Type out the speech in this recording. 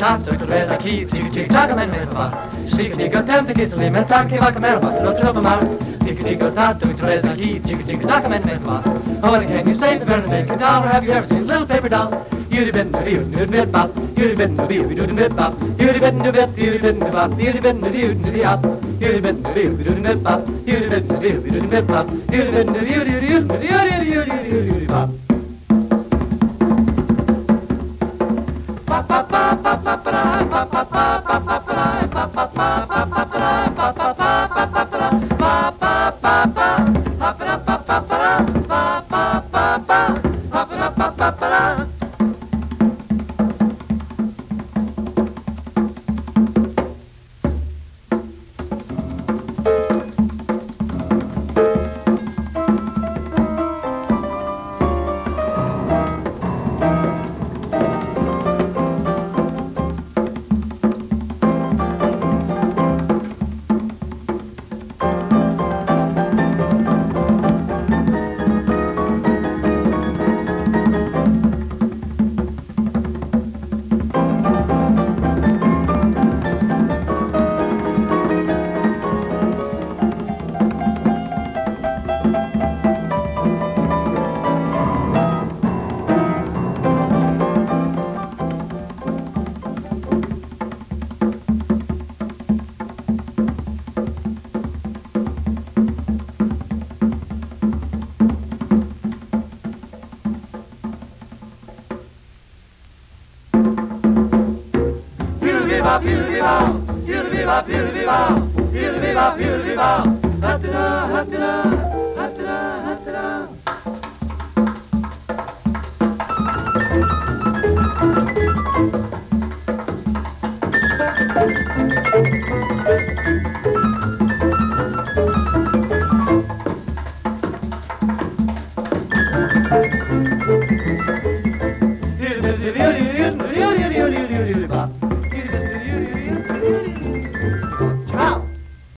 tanto tu resa chi ti chaga men merba Shiki go temp ki sli men tanki va merba no trouble mar Shiki go tanto tu resa chi ti chaga men merba Oh and can you say the burn make doll or have you ever seen little paper dolls You'd been the view you'd been bop you'd been the view you'd been bop you'd been the bit you'd been the bop you'd been the view to the up you'd been the view you'd been bop you'd been the view you'd been bop you'd been the view you'd bop